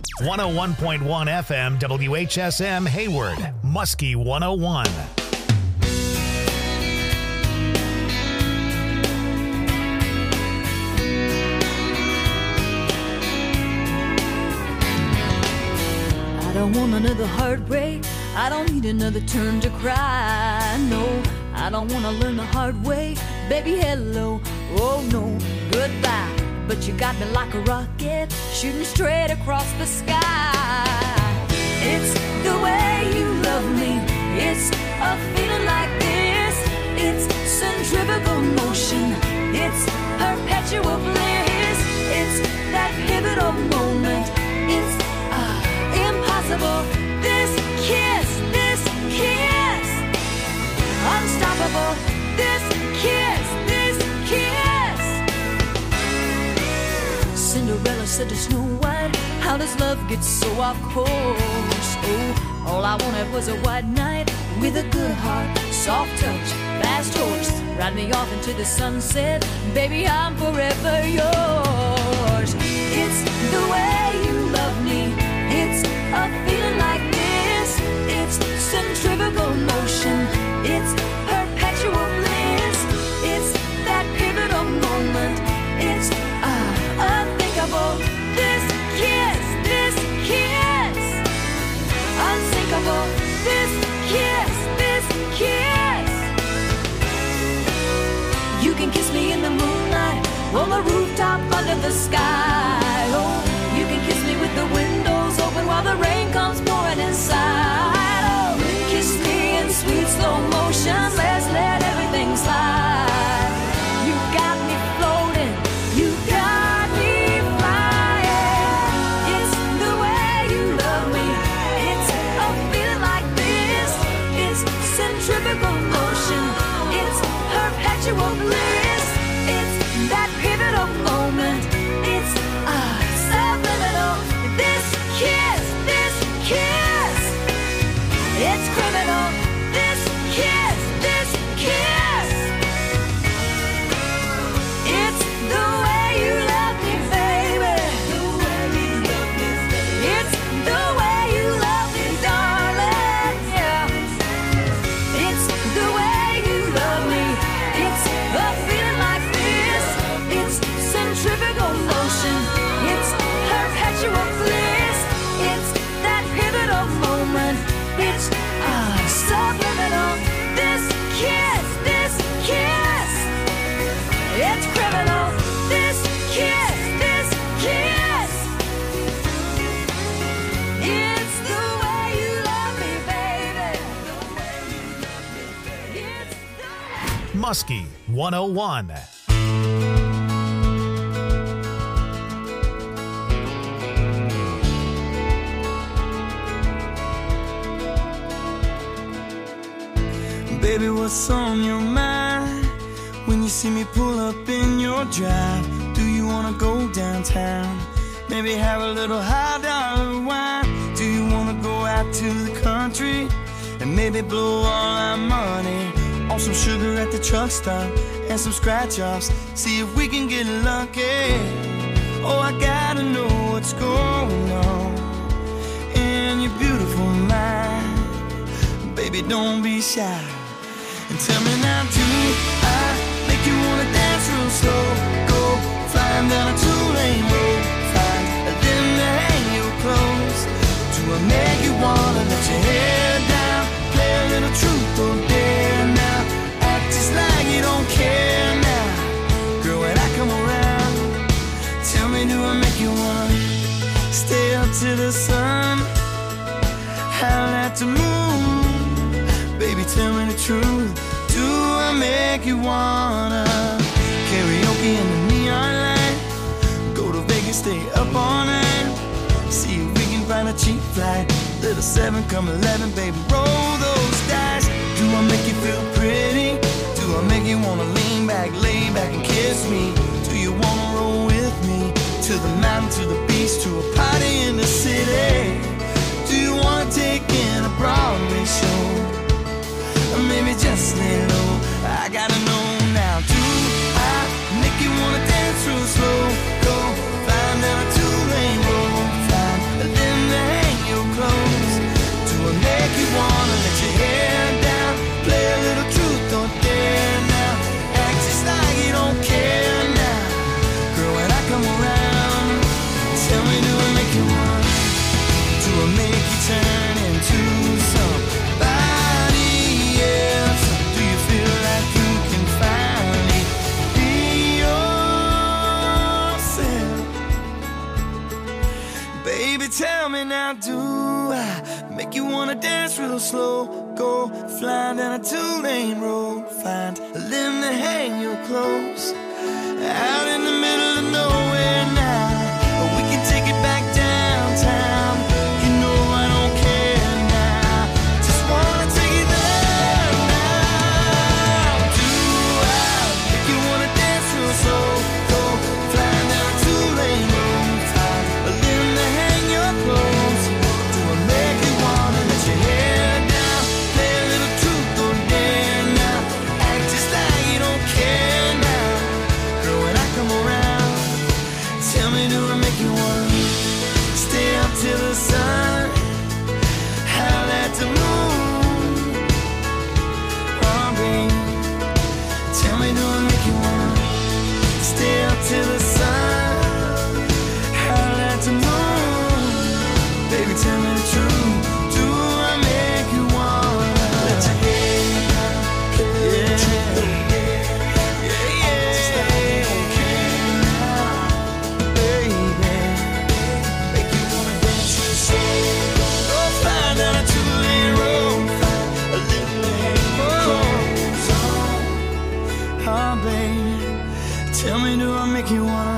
101.1 FM WHSM Hayward, Muskie 101. I don't want another heartbreak. I don't need another turn to cry. No, I don't want to learn the hard way. Baby, hello. Oh, no, goodbye. But you got me like a rocket, shooting straight across the sky. It's the way you love me. It's a feeling like this. It's centrifugal motion. It's perpetual bliss. It's that pivotal moment. It's impossible. This kiss, unstoppable. This kiss. Cinderella said to Snow White, how does love get so off course? Oh, all I wanted was a white knight with a good heart, soft touch, fast horse. Ride me off into the sunset, baby, I'm forever yours. It's the way you love me. It's a feeling like this. It's centrifugal motion. It's perpetual bliss. It's that pivotal moment. It's unthinkable. This kiss, unsinkable. This kiss. You can kiss me in the moonlight, on the rooftop under the sky. Oh, you can kiss me with the windows open while the rain comes pouring inside. Oh, kiss me in sweet slow motion. Let's let everything slide. You got me floating. You got me flying. It's the way you love me. It's a feeling like this. It's centrifugal motion. It's perpetual bliss. It's that pivotal moment. It's subliminal. This kiss. It's criminal. This kiss. It's the way you love me, baby. It's the way you love me, darling. Yeah. It's the way you love me. It's a feeling like this. It's centrifugal motion. It's perpetual bliss. It's that pivotal moment. It's subliminal. This kiss. It's criminal. This kiss. It's the way you love me, baby. It's the Muskie 101. Baby, what's on your mind when you see me pull up in your drive? Do you wanna go downtown? Maybe have a little $1 wine? Do you wanna go out to the country and maybe blow all our money on some sugar at the truck stop and some scratch-offs? See if we can get lucky. Oh, I gotta know what's going on in your beautiful mind. Baby, don't be shy. And tell me now, do I make you wanna dance real slow? Go flying down a two-lane road, find a limb to hang your clothes. Do I make you wanna let your hair down, play a little truth or dare now? Act just like you don't care now. Girl, when I come around, tell me, do I make you wanna stay up to the sun, howl at the moon? Baby, tell me the truth. Do I make you wanna karaoke in the neon light? Go to Vegas, stay up all night. See if we can find a cheap flight. Little 7, come 11, baby, roll those dice. Do I make you feel pretty? Do I make you wanna lean back, lay back and kiss me? Do you wanna roll with me to the mountain, to the beach, to a party in the city? Do you wanna take in a Broadway show? Or maybe just lay low. I gotta know now. Do I make you wanna dance real slow? Go flying down a two-lane road, find a I do. I make you wanna dance real slow. Go flying down a two-lane road. Find a limb to hang your clothes. Out in the middle of nowhere now. We can take it back downtown. You know I don't care now. Just wanna take it there now. Do I make you wanna dance real slow? Go flying down a two-lane road. Find a limb to hang your clothes. Do I make you wanna let your hair down? Play a little truth or dare now. Act just like you don't care now. Girl, when I come around, tell me, do I make you wanna stay up till the sun? Howl at the moon. Oh, babe, tell me, do I make you wanna stay up till the sun? Howl at the moon. Baby, tell me the truth. Do I make you wanna let your hair down? Yeah, yeah, yeah. Just like you don't care now, baby. Make you wanna dance real slow. Go flying down a two-lane road. Find a little hang your clothes on. Oh, baby, tell me, do I make you wanna?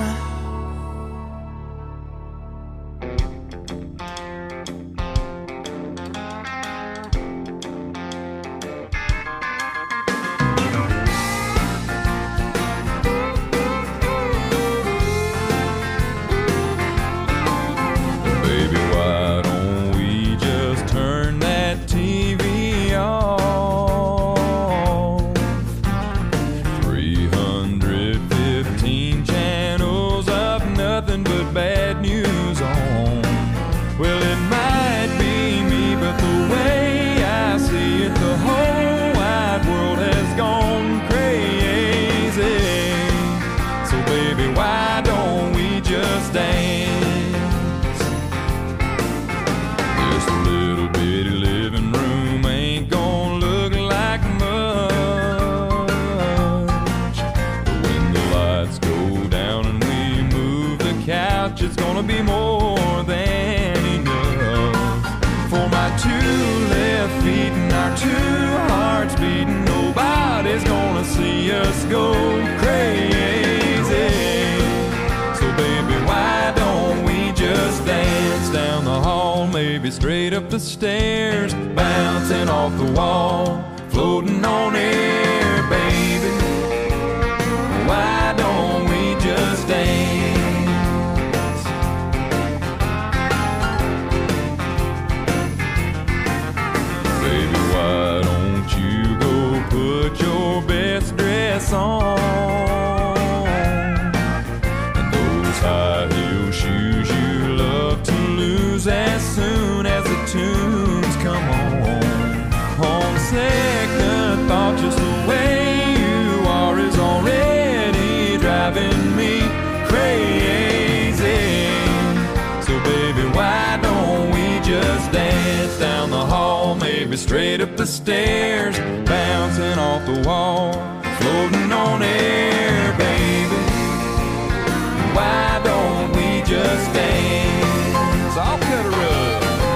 Baby, why don't we just turn that TV off? 315 channels of nothing but bad news on. Well, it might be me, but the way I see it, the whole wide world has gone crazy. So baby, why don't we just dance? This little bitty living room ain't gonna look like much. But when the lights go down and we move the couch, it's gonna be more than enough. For my two left feet and our two hearts beating, nobody's gonna see us go crazy. So baby, why don't we just dance down the hall, maybe straight up the stairs, bouncing off the wall, floating on air, baby. Why don't we just dance? Baby, why don't you go put your best dress on? And those high heel shoes you love to lose as soon as the tunes come on. On second thought, just the way you are is already driving me crazy. So baby, why don't we just dance down the hall, maybe straight up the stairs, bouncing off the wall, floating on air, baby. Why don't we just dance? I'll cut her up.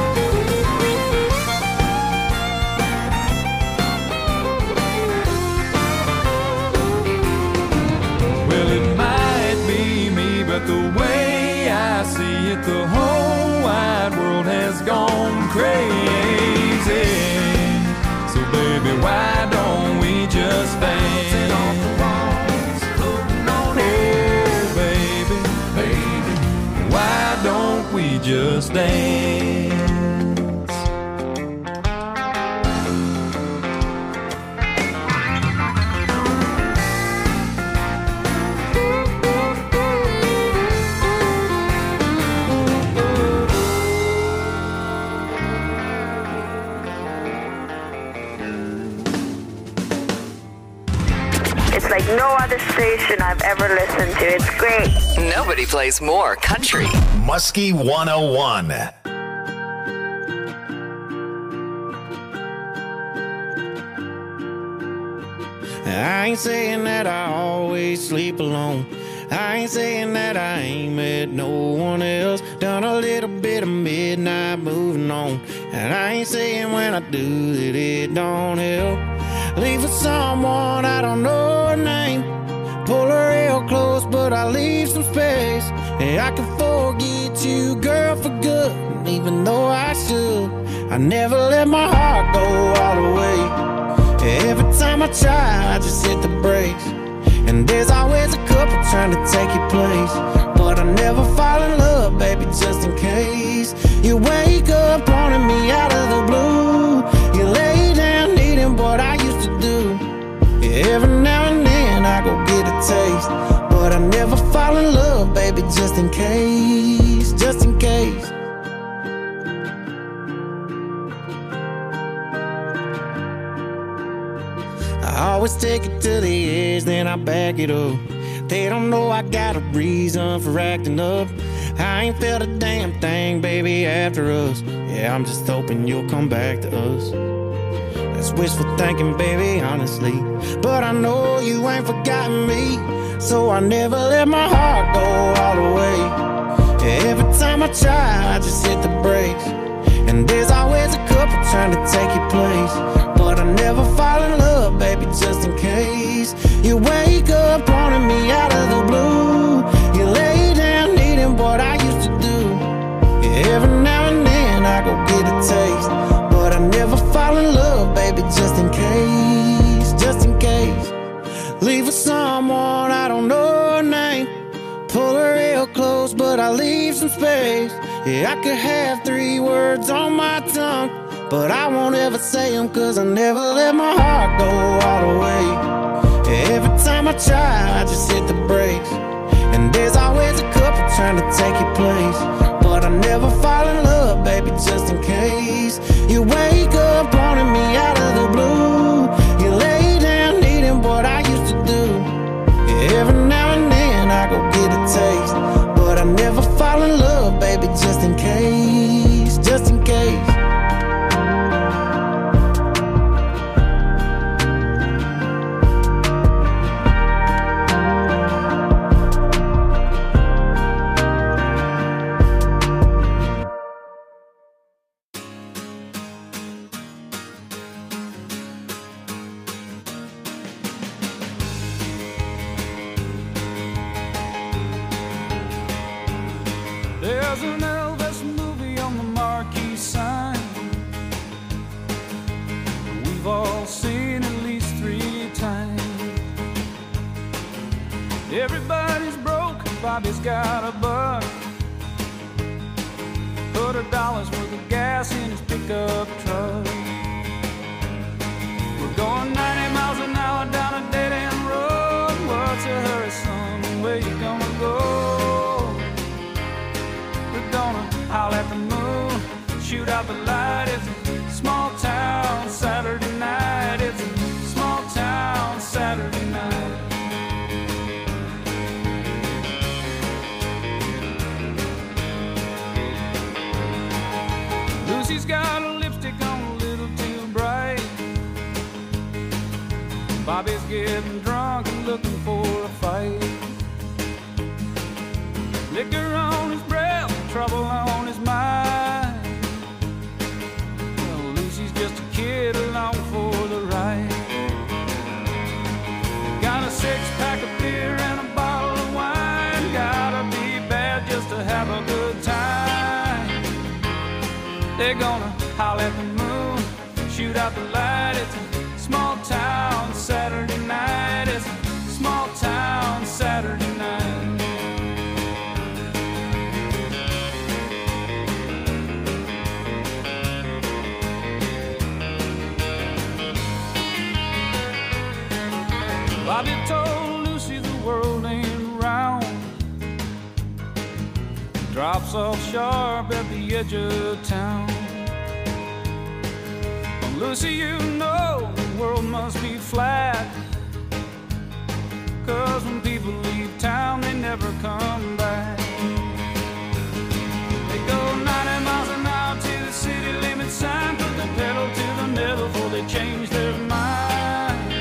Well, it might be me, but the way I see it, the whole wide world has gone crazy. So baby, why don't we just dance? Oh, baby, baby, why don't we just dance? It's like no other station I've ever listened to. It's great. Nobody plays more country. Muskie 101. I ain't saying that I always sleep alone. I ain't saying that I ain't met no one else. Done a little bit of midnight moving on. And I ain't saying when I do that it don't help. Leave with someone I don't know her name. Pull her real close, but I leave some space. And I can forget you, girl, for good. And even though I should, I never let my heart go all the way. Every time I try, I just hit the brakes. And there's always a couple trying to take your place. But I never fall in love, baby, just in case. You wake up wanting me out of the blue. You lay down needing what I used to do. Every now and then I go get a taste. But I never fall in love, baby, just in case. Just in case. I always take it to the edge, then I back it up. They don't know I got a reason for acting up. I ain't felt a damn thing, baby, after us. Yeah, I'm just hoping you'll come back to us. That's wishful thinking, baby, honestly. But I know you ain't forgotten me, so I never let my heart go all the way. Every time I try, I just hit the brakes. And there's always a couple trying to take your place. But I never fall in love, baby, just in case. You wake up wanting me out of the blue. You lay down needing what I used to do. Every now and then I go get a taste. But I never fall in love, baby, just in case. Just in case. Leave with someone I don't know her name. Pull her real close, but I leave some space. Yeah, I could have 3 words on my tongue, but I won't ever say them, cause I never let my heart go all the way. Every time I try, I just hit the brakes. And there's always a couple trying to take your place. But I never fall in love, baby, just in case. You wake up wanting me out of the blue. You lay down needing what I used to do. Every now and then I go get a taste. But I never fall in love, baby, just in case. Just in case. There's an Elvis movie on the marquee sign. We've all seen at least 3 times. Everybody's broke, Bobby's got a buck. Put $1 worth of gas in his pickup truck. We're going 90 miles an hour down a dead-end road. What's a hurry, son? Where you gonna go? Howl at the moon, shoot out the light. It's a small town Saturday night. It's a small town Saturday night. Lucy's got a lipstick on a little too bright. Bobby's getting drunk and looking for a fight. Liquor on his breath, trouble on his mind. Well, Lucy's just a kid along for the ride. Got a 6-pack of beer and a bottle of wine. Gotta be bad just to have a good time. They're gonna howl at the moon, shoot out the light. It's a small town Saturday night. It's a small town Saturday night. Bobby told Lucy the world ain't round. Drops off sharp at the edge of town. Well, Lucy, you know the world must be flat. 'Cause when people leave town, they never come back. They go 90 miles an hour to the city limit sign. Put the pedal to the metal before they change their mind.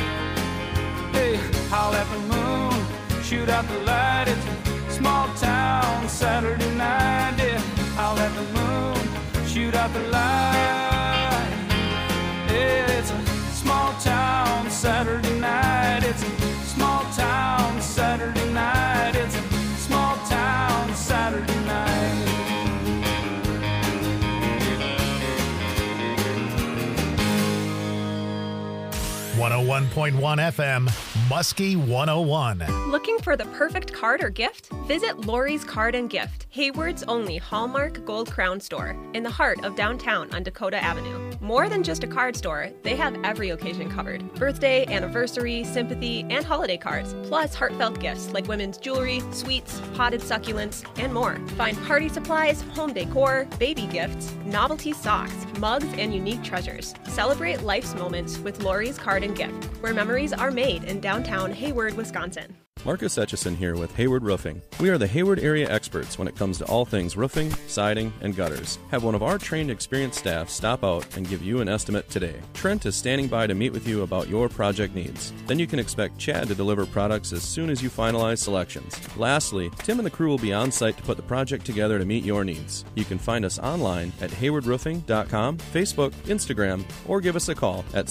Howl at the moon, shoot out the light. It's a small town Saturday night. Yeah, howl at the moon, shoot out the light. It's a small town Saturday night. It's a small town Saturday night. It's a small town Saturday night. 101.1 FM, Muskie 101. Looking for the perfect card or gift? Visit Lori's Card and Gift, Hayward's only Hallmark Gold Crown store in the heart of downtown on Dakota Avenue. More than just a card store, they have every occasion covered. Birthday, anniversary, sympathy, and holiday cards, plus heartfelt gifts like women's jewelry, sweets, potted succulents, and more. Find party supplies, home decor, baby gifts, novelty socks, mugs, and unique treasures. Celebrate life's moments with Lori's Card and Gift, where memories are made in downtown Hayward, Wisconsin. Marcus Etchison here with Hayward Roofing. We are the Hayward area experts when it comes to all things roofing, siding, and gutters. Have one of our trained, experienced staff stop out and give you an estimate today. Trent is standing by to meet with you about your project needs. Then you can expect Chad to deliver products as soon as you finalize selections. Lastly, Tim and the crew will be on site to put the project together to meet your needs. You can find us online at haywardroofing.com, Facebook, Instagram, or give us a call at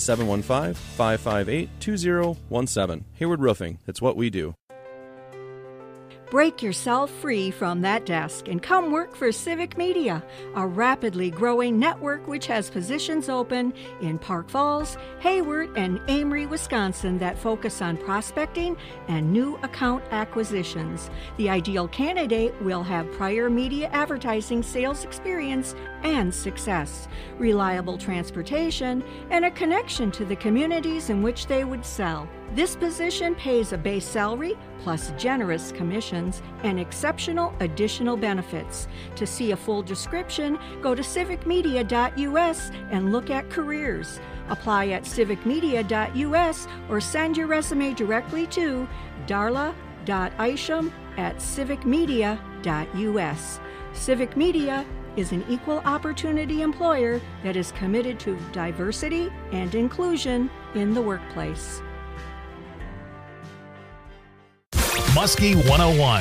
715-558-2017. Hayward Roofing, it's what we do. Break yourself free from that desk and come work for Civic Media, a rapidly growing network which has positions open in Park Falls, Hayward, and Amory, Wisconsin that focus on prospecting and new account acquisitions. The ideal candidate will have prior media advertising sales experience and success, reliable transportation, and a connection to the communities in which they would sell. This position pays a base salary plus generous commissions and exceptional additional benefits. To see a full description, go to civicmedia.us and look at careers. Apply at civicmedia.us or send your resume directly to darla.isham@civicmedia.us. Civic Media is an equal opportunity employer that is committed to diversity and inclusion in the workplace. Muskie 101.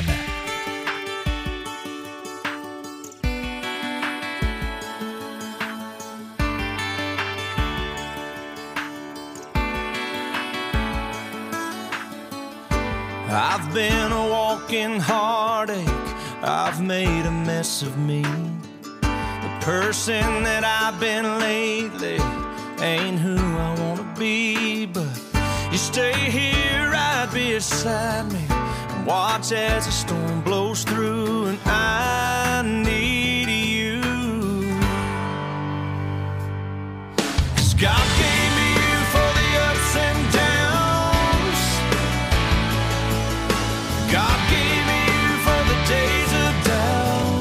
I've been a walking heartache, I've made a mess of me. The person that I've been lately ain't who I wanna be, but you stay here right beside me and watch as the storm blows through, and I need you. 'Cause God gave me you for the ups and downs. God gave me you for the days of doubt,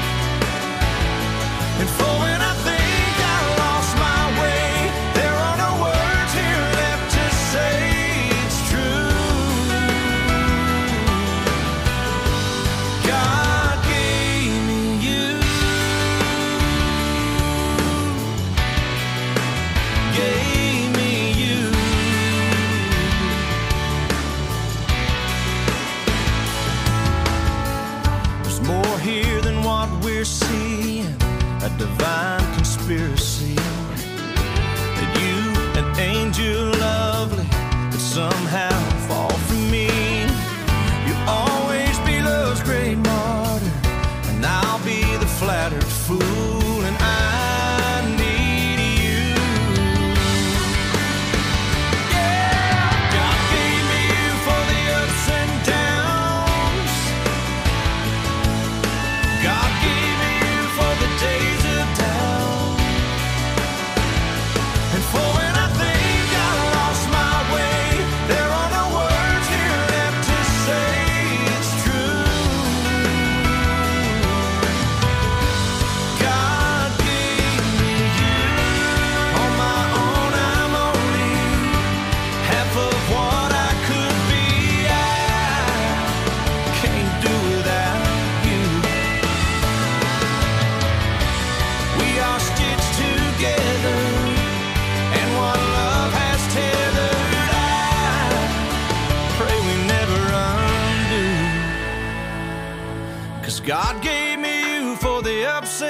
and for when I think I lost my way, there are no words here left to say it's true. God gave me you, gave me you. There's more here than what we're seeing, a divine conspiracy, that you, an angel lovely, could somehow fall from me. You'll always be love's great martyr, and I'll be the flattered fool, and I need you. Yeah, God gave me you for the ups and downs. God gave me you for the days of doubt, and for when I think I lost my way, there are no words here left to say it's true. God gave me you. On my own I'm only half of what I could be. I can't do without you. We are stitched together, and what love has tethered, I pray we never undo. 'Cause God gave me you for the ups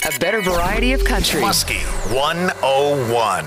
A better variety of country. Muskie 101.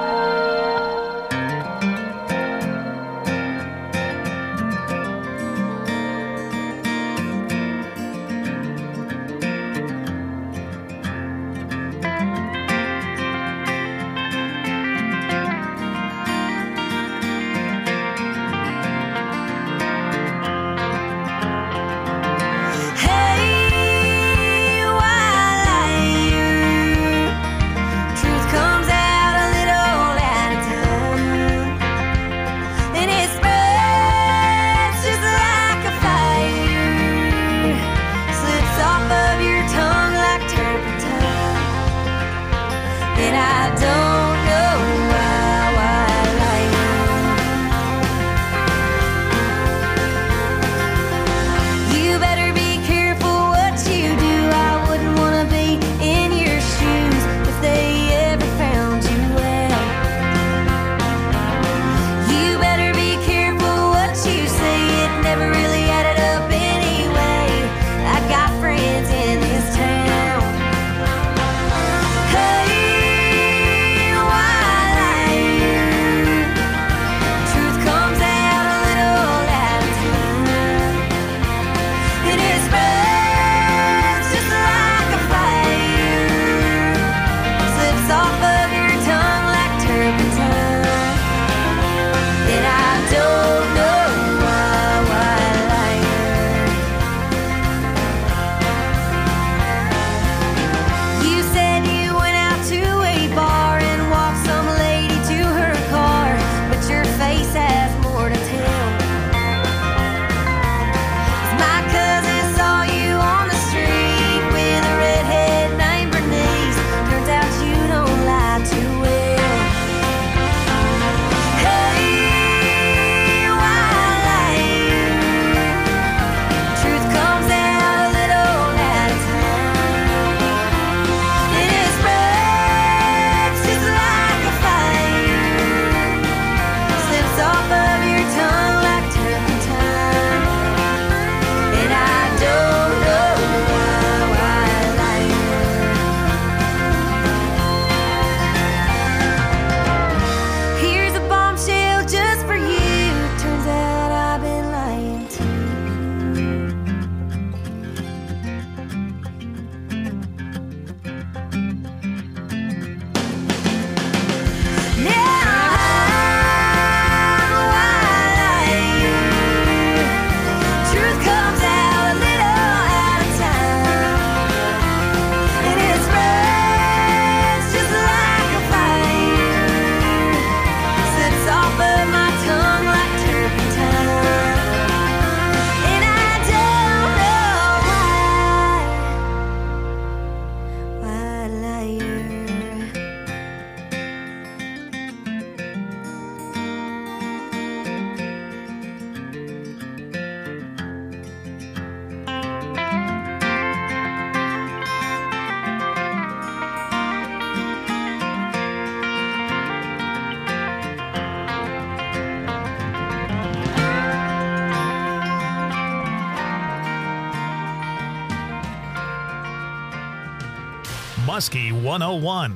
Muskie 101.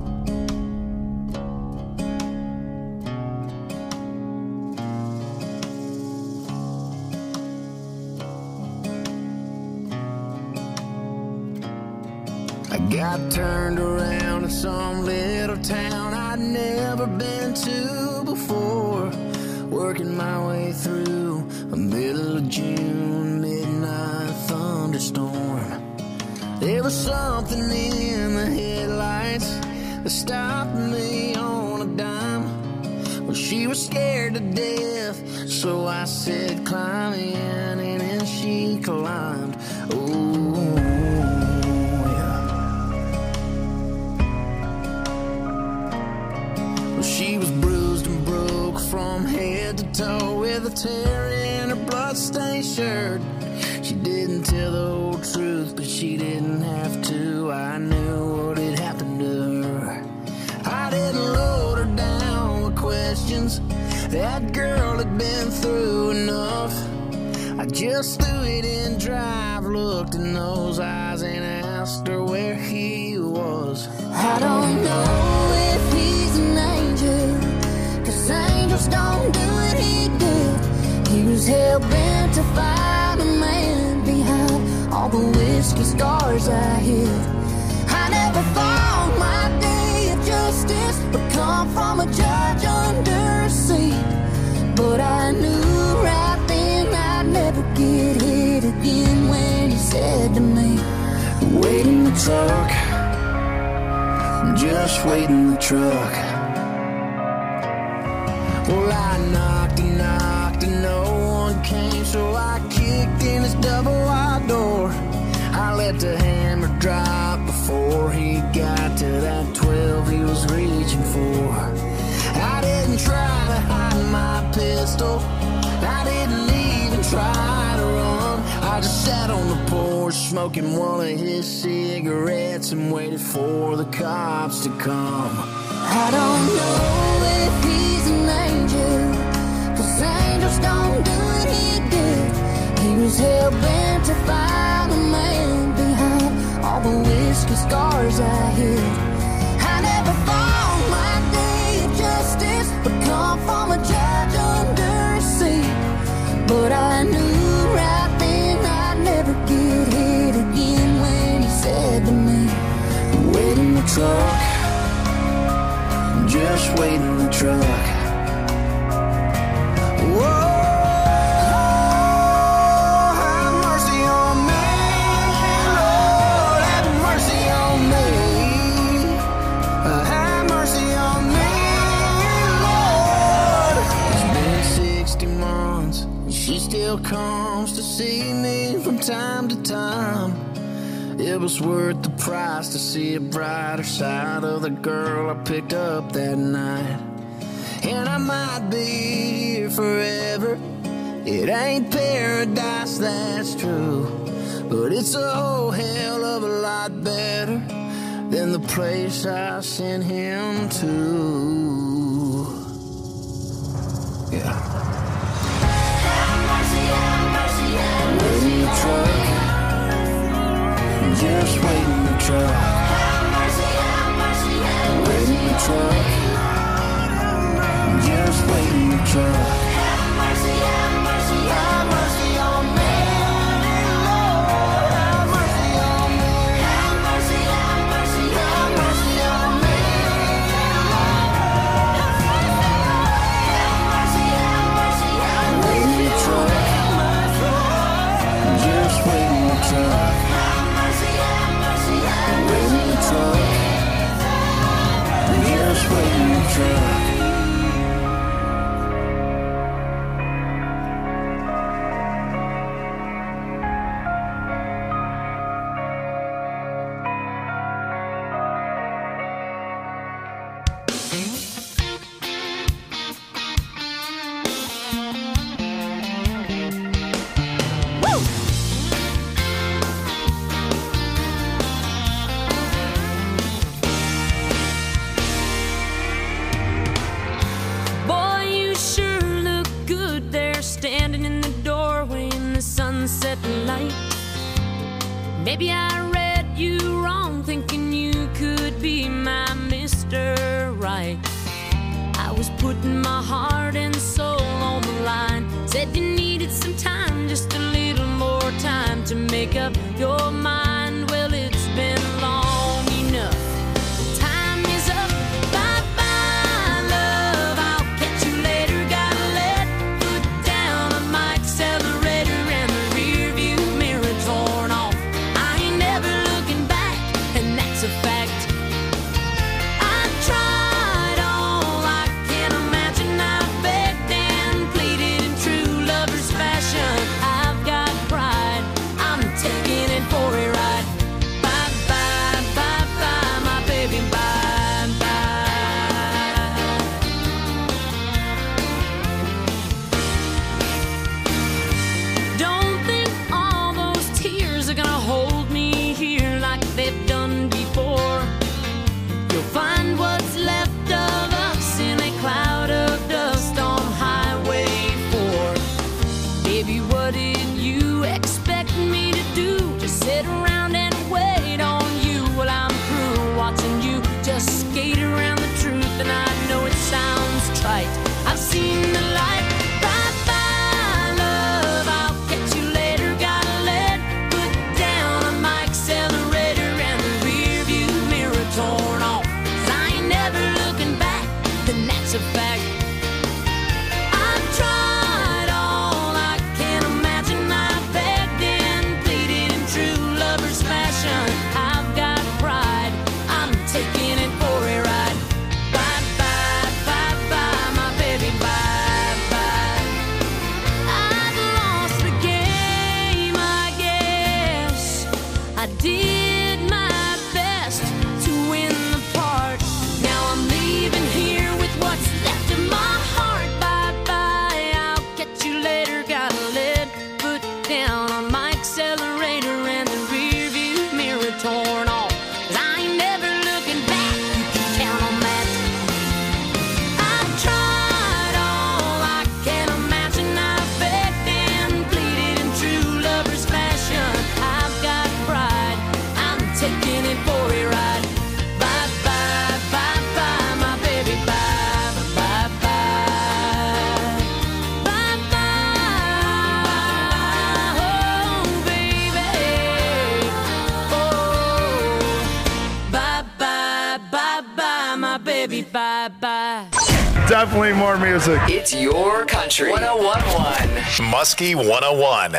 I got turned around in some little town I'd never been to before, working my way through a middle of June midnight thunderstorm. There was something in the headlights that stopped me on a dime. Well, she was scared to death, so I said, climb in, and then she climbed. Oh, yeah. Well, she was bruised and broke from head to toe with a tear in her bloodstained shirt. She didn't tell the whole truth, but she didn't have to. I knew what had happened to her. I didn't load her down with questions. That girl had been through enough. I just threw it in drive, looked in those eyes and asked her where he I don't know if he's an angel, 'cause angels don't do what he did. He was hell-bent to find a man behind all the whiskey scars I hid. I never thought my day of justice would come from a judge under a seat, but I knew right then I'd never get hit again when he said to me, wait in the truck, just wait in the truck. Well, I knocked and knocked and no one came, so I kicked in his double-wide door. I let the hammer drop before he got to that 12 he was reaching for. I didn't try to hide my pistol, I didn't even try to run. I just sat on the porch smoking one of his cigarettes and waited for the cops to come. I don't know if he's an angel, 'cause angels don't do what he did. He was hell-bent to find a man behind all the whiskey scars I hid. I never thought my day of justice would come from a judge under a seat, but I knew right then I'd never get hit again when he said to me, wait in the truck, just wait in the truck. Whoa. Comes to see me from time to time. It was worth the price to see a brighter side of the girl I picked up that night. And I might be here forever, it ain't paradise, that's true, but it's a whole hell of a lot better than the place I sent him to. Yeah. Wait in the truck, just wait in the truck. Wait in the truck, just wait in the truck. Have mercy on me, Lord, have mercy on me. Have mercy on me, Lord. Wait in the truck, just wait in the truck. Wait in the truck, just wait in the truck. Maybe I read you wrong, thinking you could be my Mr. Right. I was putting my heart and soul on the line. Said you needed some time, just a little more time to make up your mind. Well, it's been long enough. Time is up. Bye-bye, love. I'll catch you later. Gotta let foot down on my accelerator and the rear view mirror torn off. I ain't never looking back, and that's a fact. I tried all I can imagine. I begged and pleaded in true lover's fashion. I've got pride, I'm taking it for a ride. bye-bye. Definitely more music. It's your country. 101.1. Muskie 101.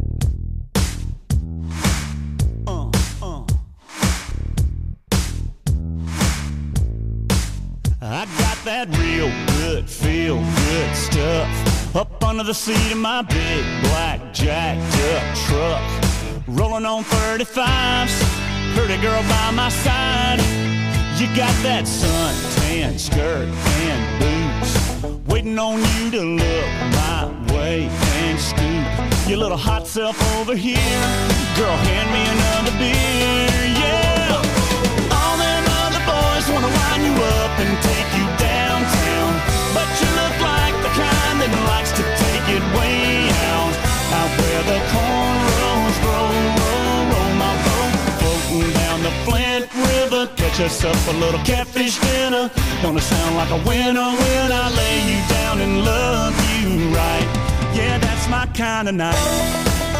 I got that real good, feel good stuff up under the seat of my big black jacked up truck. Rolling on 35s, pretty girl by my side. You got that suntan skirt and boots, waiting on you to look my way and scoop your little hot self over here. Girl, hand me another beer, yeah. All them other boys wanna wind you up and take you downtown, but you look like the kind that likes to take it way out where the cornrows roll, roll my boat, floating down the Flint River. Catch us up a little catfish dinner. Gonna sound like a winner when I lay you down and love you right. Yeah, that's my kind of night.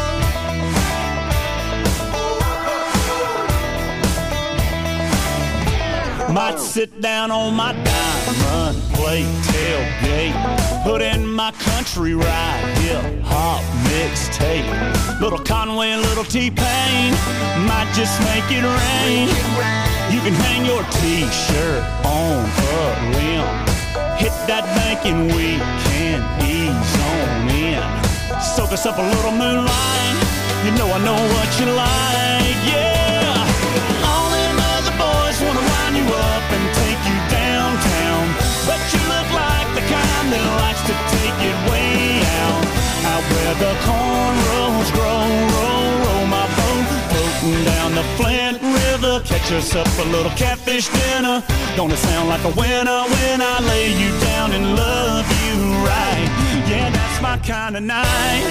Might sit down on my diamond plate tailgate, put in my country ride, hip-hop mixtape. Little Conway, little T-Pain, might just make it rain. You can hang your T-shirt on a limb, hit that bank and we can ease on in. Soak us up a little moonlight, you know I know what you like, yeah. All them other boys wanna wind you up and take you downtown, but you look like the kind that likes to take it way out where the cornrows grow, roll my boat, floating down the Flint River. Catch us up a little catfish dinner. Gonna sound like a winner when I lay you down and love you right. Yeah, that's my kind of night.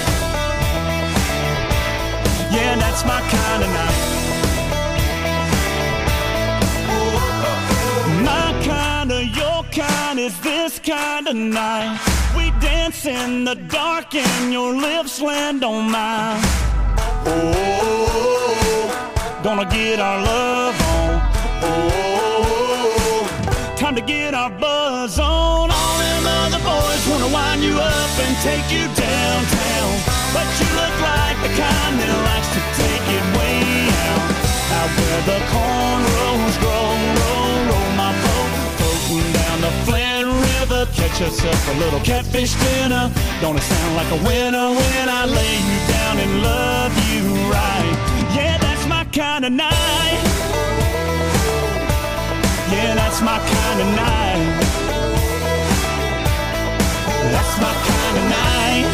Yeah, that's my kind of night. My kind of, your kind is this kind of night. We dance in the dark and your lips land on mine. Oh, gonna get our love on. Oh, time to get our buzz on. All them other boys wanna wind you up and take you downtown, but you look like the kind that likes to take it way out where the cornrows grow, roll my boat, floating down the Flint River. Catch us up a little catfish dinner. Gonna sound like a winner when I lay you down and love you right. Yeah, that's my kind of night. Yeah, that's my kind of night. That's my kind of night.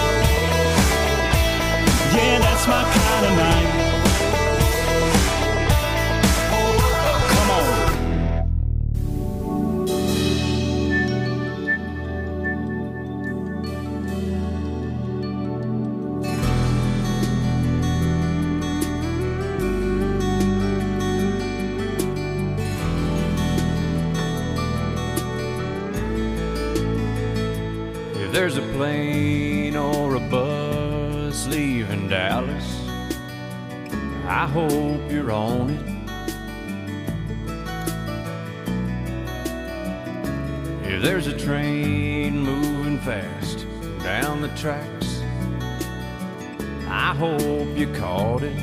Yeah, that's my kind of night. There's a plane or a bus leaving Dallas, I hope you're on it. If there's a train moving fast down the tracks, I hope you caught it.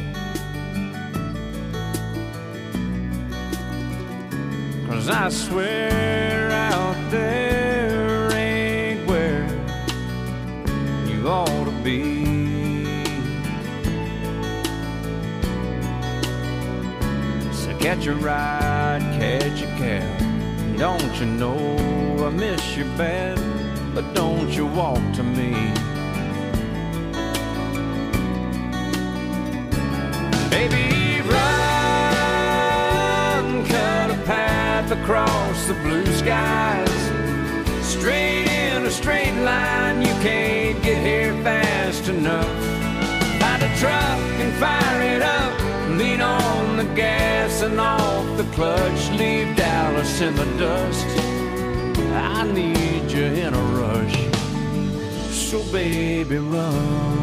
'Cause I swear out there ain't where you ought to be. So catch a ride, catch a cab. Don't you know I miss you bad, but don't you walk to me. Baby, run, cut a path across the blue skies, straight in a straight line. You can't get here fast enough. Find a truck and fire it up, lean on the gas and off the clutch, leave Dallas in the dust. I need you in a rush, so baby run.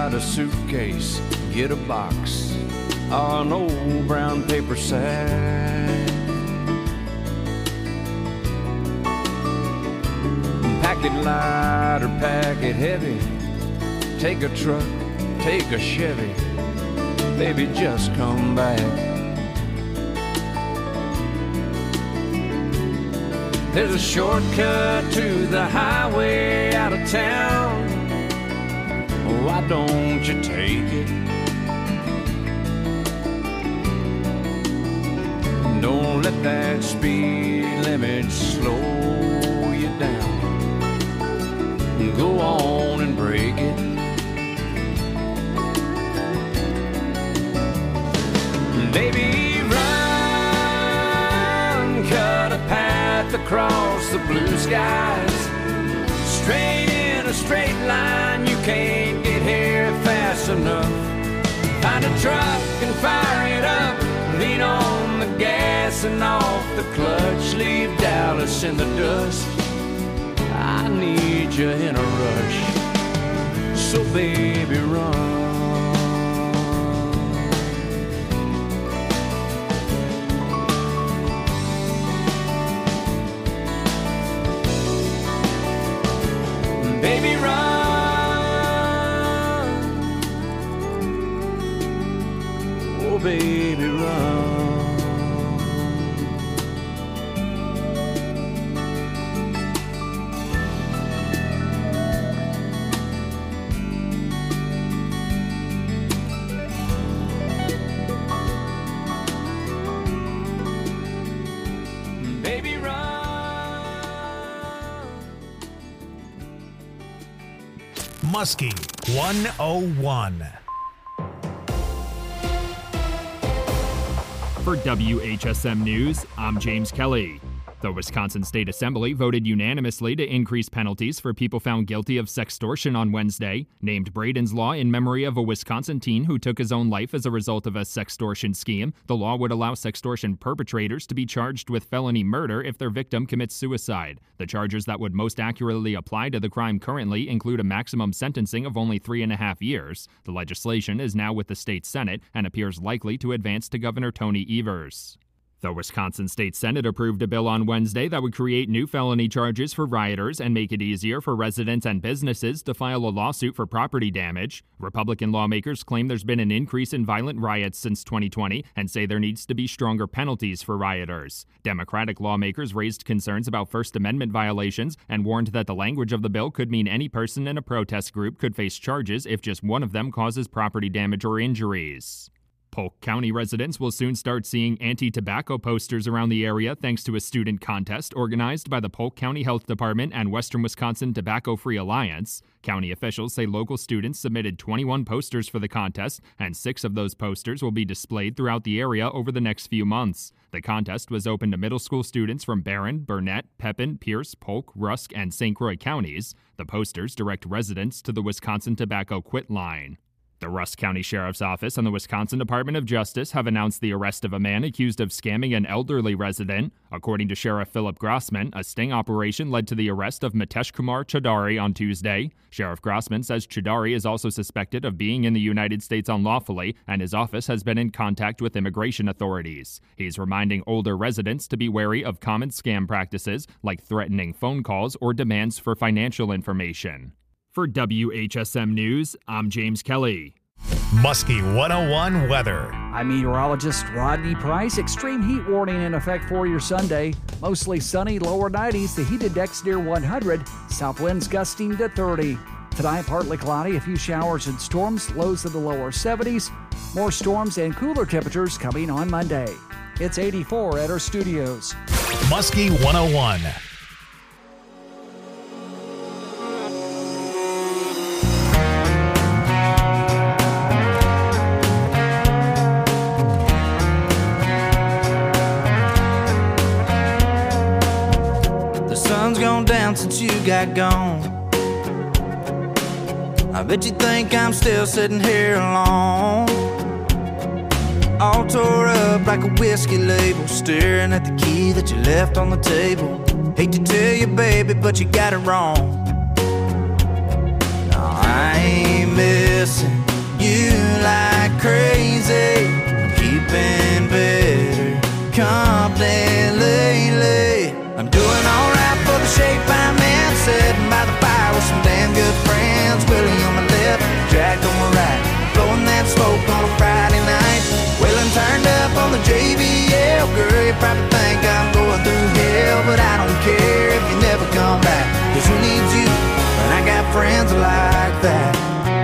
inside a suitcase, get a box, or an old brown paper sack. Pack it light or pack it heavy, take a truck, take a Chevy, baby, just come back. There's a shortcut to the highway out of town. Why don't you take it? Don't let that speed limit slow you down. Go on and break it. Baby, run, cut a path across the blue skies. Straight in a straight line, you can't get here fast enough. Find a truck and fire it up. Lean on the gas and off the clutch. Leave Dallas in the dust. I need you in a rush. So baby, run. Baby, run. Oh, baby, run. Baby, Muskie 101. For WHSM News, I'm James Kelly. The Wisconsin State Assembly voted unanimously to increase penalties for people found guilty of sextortion on Wednesday, named Braden's Law in memory of a Wisconsin teen who took his own life as a result of a sextortion scheme. The law would allow sextortion perpetrators to be charged with felony murder if their victim commits suicide. The charges that would most accurately apply to the crime currently include a maximum sentencing of only 3.5 years. The legislation is now with the state Senate and appears likely to advance to Governor Tony Evers. The Wisconsin State Senate approved a bill on Wednesday that would create new felony charges for rioters and make it easier for residents and businesses to file a lawsuit for property damage. Republican lawmakers claim there's been an increase in violent riots since 2020 and say there needs to be stronger penalties for rioters. Democratic lawmakers raised concerns about First Amendment violations and warned that the language of the bill could mean any person in a protest group could face charges if just one of them causes property damage or injuries. Polk County residents will soon start seeing anti-tobacco posters around the area thanks to a student contest organized by the Polk County Health Department and Western Wisconsin Tobacco-Free Alliance. County officials say local students submitted 21 posters for the contest, and 6 of those posters will be displayed throughout the area over the next few months. The contest was open to middle school students from Barron, Burnett, Pepin, Pierce, Polk, Rusk, and St. Croix counties. The posters direct residents to the Wisconsin Tobacco Quit line. The Rusk County Sheriff's Office and the Wisconsin Department of Justice have announced the arrest of a man accused of scamming an elderly resident. According to Sheriff Philip Grossman, a sting operation led to the arrest of Mitesh Kumar Chaudhary on Tuesday. Sheriff Grossman says Chaudhary is also suspected of being in the United States unlawfully, and his office has been in contact with immigration authorities. He's reminding older residents to be wary of common scam practices like threatening phone calls or demands for financial information. For WHSM News, I'm James Kelly. Muskie 101 weather. I'm meteorologist Rodney Price. Extreme heat warning in effect for your Sunday. Mostly sunny, lower 90s. The heat index near 100. South winds gusting to 30. Tonight, partly cloudy, a few showers and storms, lows in the lower 70s. More storms and cooler temperatures coming on Monday. It's 84 at our studios. Muskie 101. Gone down since you got gone. I bet you think I'm still sitting here alone, all tore up like a whiskey label, staring at the key that you left on the table. Hate to tell you, baby, but you got it wrong. No, I ain't missing you like crazy. Keeping better company lately. I'm doing alright for the shape I'm in. Sitting by the fire with some damn good friends. Willie on my left, Jack on my right. Blowing that smoke on a Friday night. Waylon turned up on the JBL. Girl, you probably think I'm going through hell, but I don't care if you never come back. Cause who needs you when I got friends like that?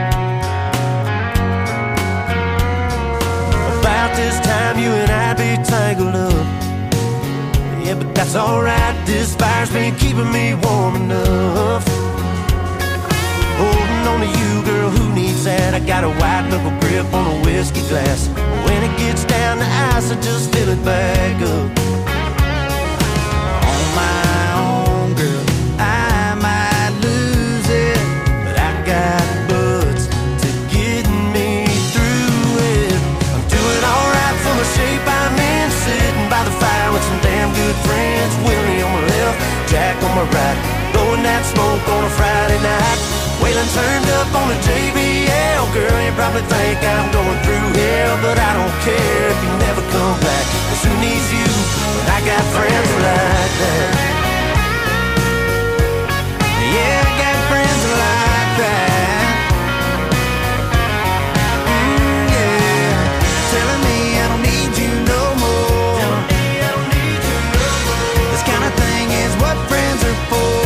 About this time you and I'd be tangled up. Yeah, but that's alright. This fire's been keeping me warm enough. Holding on to you, girl, who needs that? I got a white knuckle grip on a whiskey glass. When it gets down to ice, I just fill it back up. On my own, girl, I might lose it, but I got buds to get me through it. I'm doing alright for the shape I'm in. Sitting by the fire with some damn good friends. Willie on my left, Jack on my right. Blowing that smoke on a Friday night. Waylon turned up on the JBL. Girl, you probably think I'm going through hell, but I don't care if you never come back. Cause who needs you when I got friends like that? Yeah, I got friends like that. Yeah, telling me I don't need you no more. This kind of thing is what friends are for.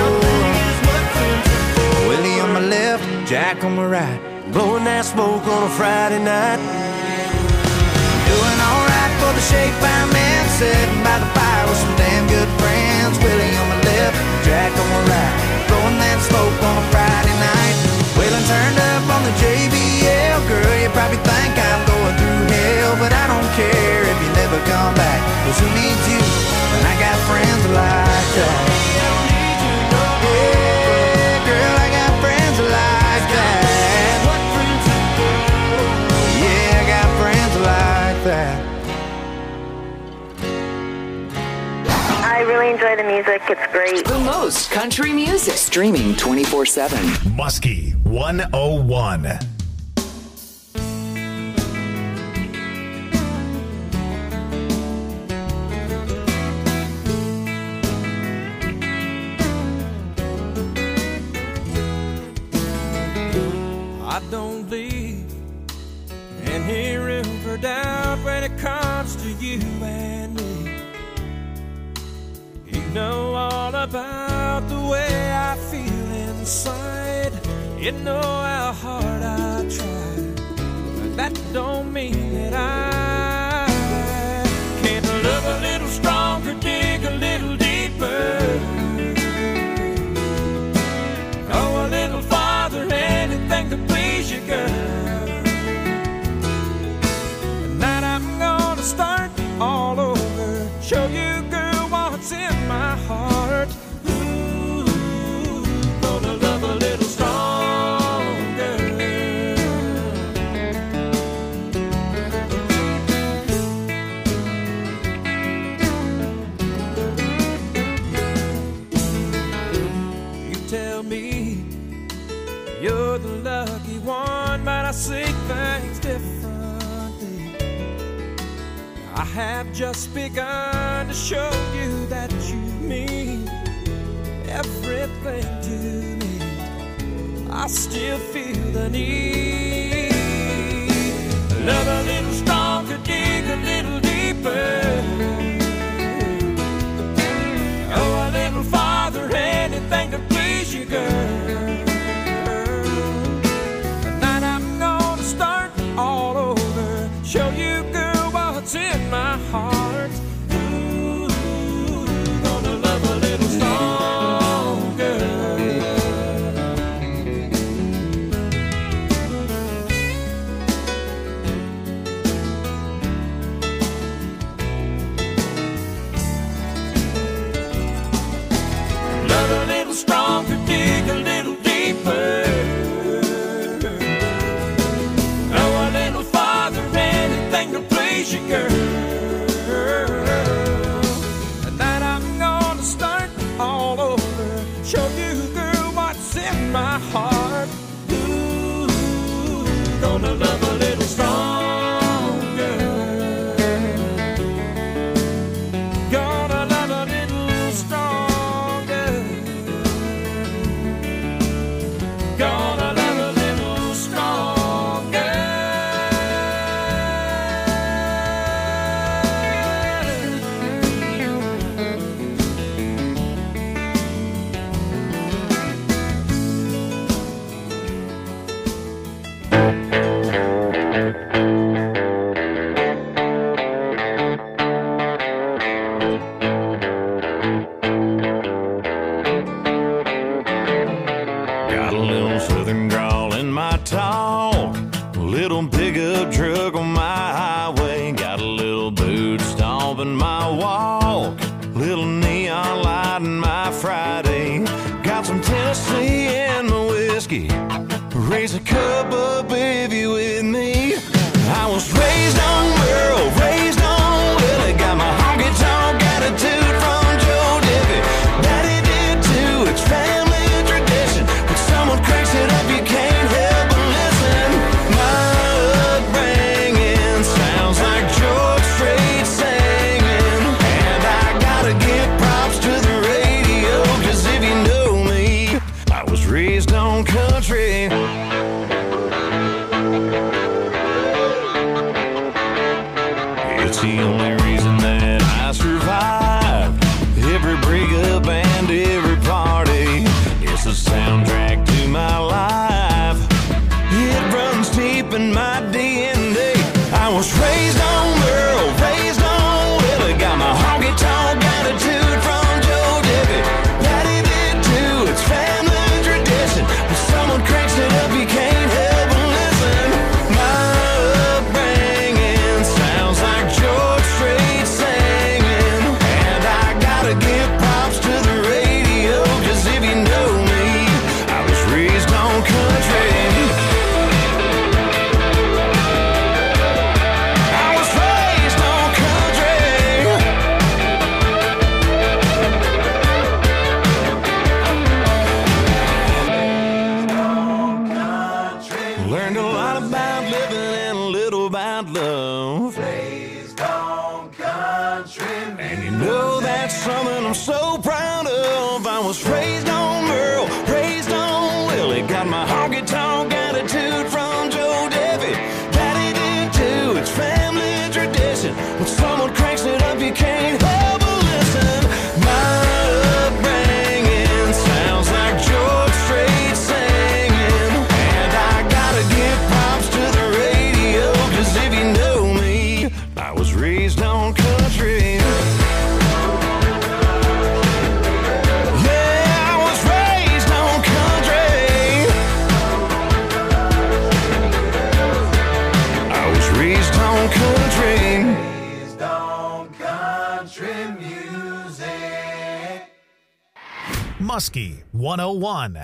Willie on my left, Jack on my right. Blowing that smoke on a Friday night. Doing alright for the shape I'm in. Sitting by the fire with some damn good friends. Willie on my left, Jack on my right. Blowing that smoke on a Friday night. Waylon turned up on the JBL. Girl, you probably think I'm going through hell, but I don't care if you never come back. Cause who needs you when I got friends like that? Yeah, girl, I got friends like that. Yeah, I got friends like that. I really enjoy the music. It's great. The most country music. Streaming 24/7. Muskie 101. I don't leave any room for doubt when it comes to you and me. You know all about the way I feel inside. You know how hard I try, but that don't mean that I can't love a little stronger, dig a little deeper, go a little farther, anything to please you, girl. Tonight I'm gonna start all over, show you, girl, what's in my heart. Ooh, gonna love a little stronger. You tell me you're the lucky one, but I see things differently. I have just begun to show you that you mean everything to me. I still feel the need. Love a little stronger, dig a little deeper, go a little farther, anything to please you, girl. Tonight I'm gonna start all over, show you, girl, what's in my heart. Ooh, gonna love a little stronger. Love a little stronger, dig a little deeper, go a little farther, anything to please you, girl. Got a little southern drawl in my talk, a little pickup truck on my highway, got a little boot stomp in my walk, little neon light in my Friday, got some Tennessee in my whiskey, raise a cup up if you with me. I was raised on Merle, raised on Willie, got my honky-tonk attitude from Joe Diffie. Daddy did too, it's family tradition. When someone cranks it up, you can't help but listen. My upbringing sounds like George Strait singing. And I gotta give props to the radio, 'cause if you know me, I was raised on country. It's the only reason that I survived every breakup and every party. It's the soundtrack to my life. It runs deep in my DNA. I was raised on Merle, raised on Willie, got my honky-tonk attitude from Joe Diffie. Daddy did too, it's family tradition. When someone cranks it up, you can't help but listen. My upbringing sounds like George Strait singing. And I gotta give props to the radio, 'cause if you know me, I was raised on country. I was raised on country. Learned a lot about living and a little about love. Raised on country. And you know that's something I'm so proud of. I was raised on Merle, raised on Willie, got my honky-tonk attitude from Joe Diffie. Daddy did too, it's family tradition. When someone cranks it up, you can't help but listen. My upbringing sounds like George Strait singing. And I gotta give props to the radio, 'cause if you know me, I was raised on country. Yeah, I was raised on country. I was raised on country. Raised on country music. Muskie 101.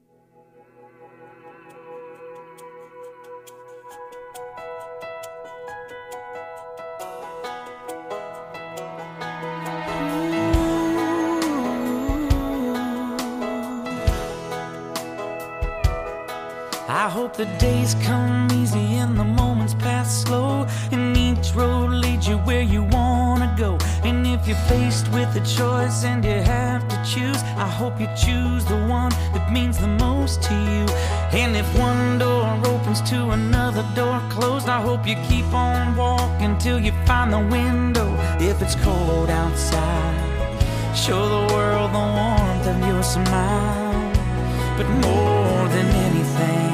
I hope the days come easy and the moments pass slow, and each road leads you where you wanna go. And if you're faced with a choice and you have to choose, I hope you choose the one that means the most to you. And if one door opens to another door closed, I hope you keep on walking till you find the window. If it's cold outside, show the world the warmth of your smile. But more than anything,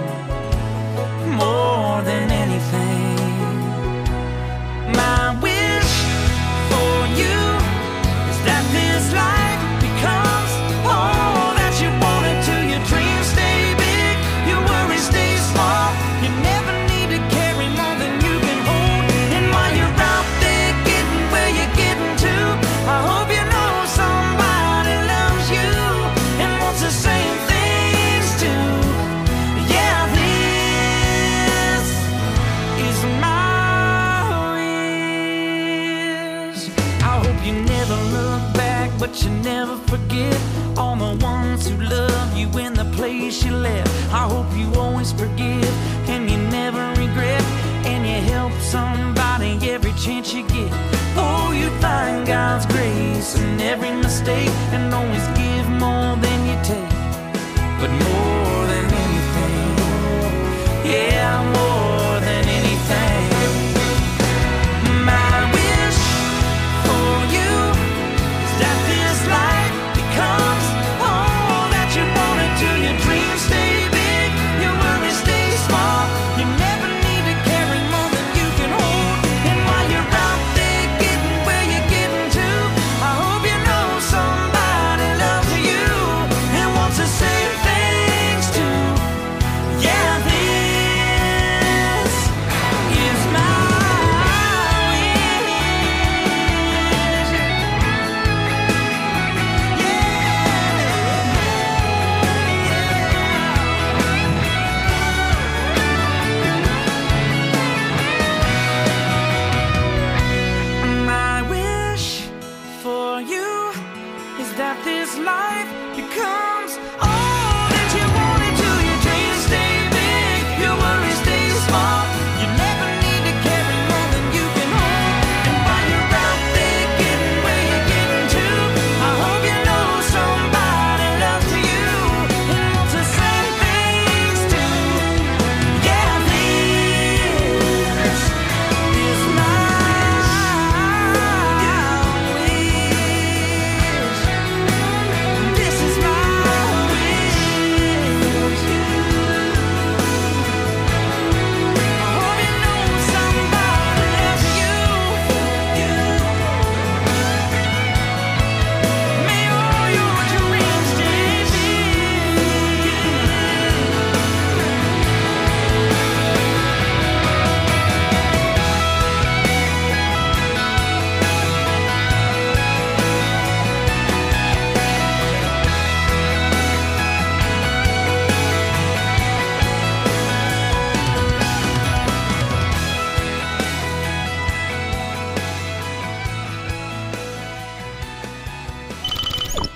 more than anything, my wish for you is that this life becomes all that you wanted to. Your dreams stay big, your worries stay small. You never need to carry more than you can hold. And while you're out there getting where you're getting to, I hope you know somebody loves you and wants the same things too. Yeah, this is my wish. I hope you never look back, but you never forget all the ones who love you in the place you left. I hope you always forgive and you never regret, and you help somebody every chance you get. Oh, you find God's grace in every mistake, and always give more than you take. But more than anything, yeah, more than anything, my wish for you is that this life becomes all that you wanted to. Your dreams stay big, your worries stay small. You never need to carry more than you can hold. And while you're out there getting where you're getting to,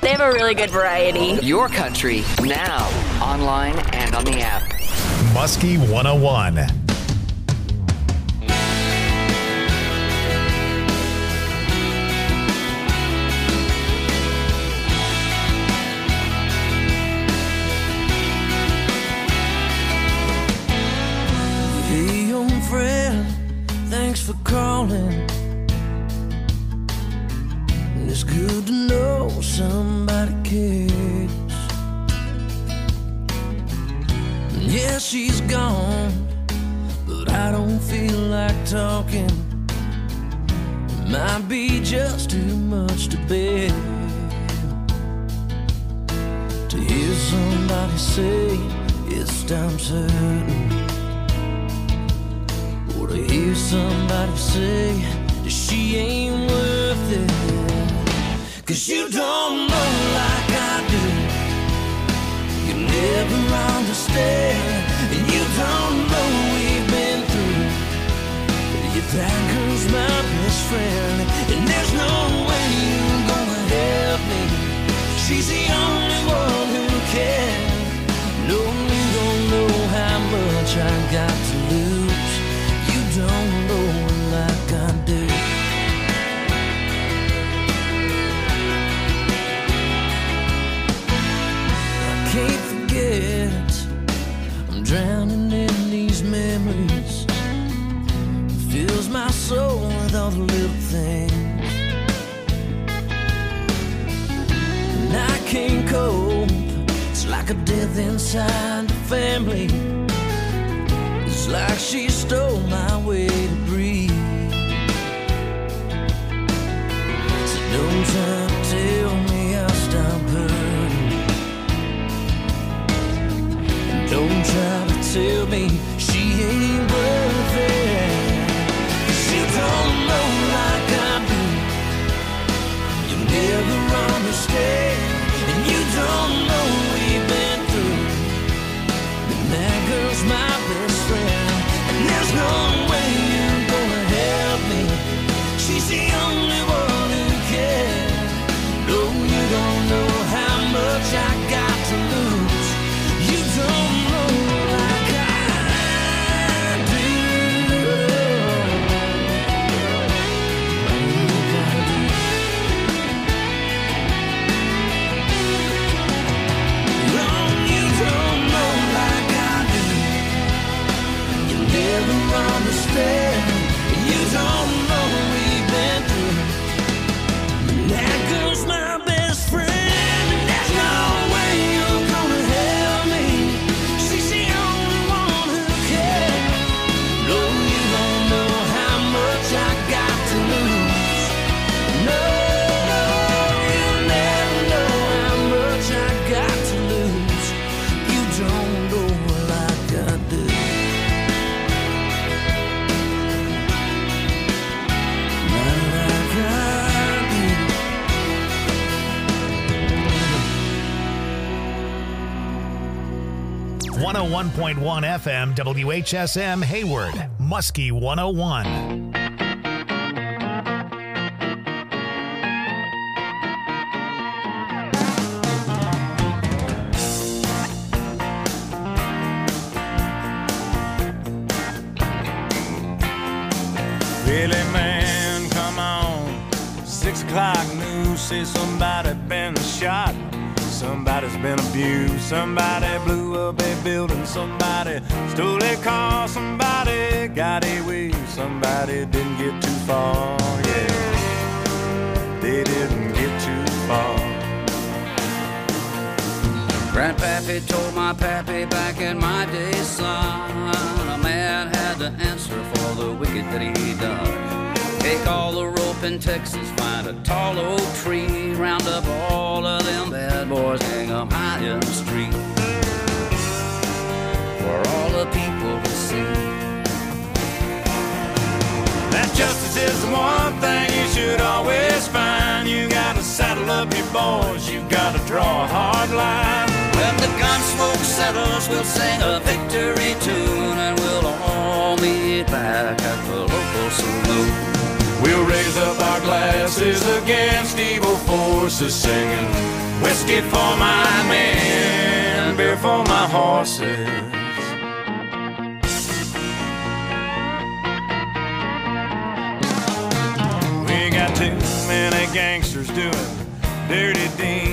They have a really good variety. Your country, now, online and on the app. Muskie 101. Hey, old friend, thanks for calling. It's good to know somebody cares. Yeah, she's gone, but I don't feel like talking. It might be just too much to bear. To hear somebody say it's time certain, or to hear somebody say that she ain't worth it. 'Cause you don't know like I do. You never understand, and you don't know we've been through. If that girl's my best friend, and there's no way you're gonna help me. She's the only one who can. No, you don't know how much I got to lose. You don't know like I do. Can't forget, I'm drowning in these memories. Fills my soul with all the little things. And I can't cope, it's like a death inside the family. It's like she stole my way to breathe. So don't try to tell me I'll stop hurting. Don't try to tell me she ain't worth it. 'Cause you don't know like I do. You never understand, and you don't know we've been through. And that girl's my best friend, and there's no way you're gonna help me. She's the only one who can. No, you don't know how much I got to lose. You don't know like I do. No, you don't know like I do. You never understand. You don't know we've been through. That girl's my best friend, and there's no way you're gonna help me. She's the only one who cares. No, you don't know how much I got to lose. No, you never know how much I got to lose. You don't know like I do. Not like I do. 101.1 FM WHSM Hayward, Muskie 101. Really, man, come on. 6 o'clock news says somebody been shot. Somebody's been abused. Somebody blew up a building. Somebody stole a car. Somebody got away. Somebody didn't get too far. Yeah, they didn't get too far. Grandpappy told my pappy back in my day, son, a man had to answer for the wicked that he done. Take all the rope in Texas, find a tall oak tree, round up all of them bad boys, hang them high in the street for all the people to see. That justice is the one thing you should always find. You gotta saddle up your boys, you gotta draw a hard line. When the gun smoke settles, we'll sing a victory tune, and we'll all meet back at the local saloon. We'll raise up our glasses against evil forces. horses singing, whiskey for my men, beer for my horses. We got too many gangsters doing dirty deeds.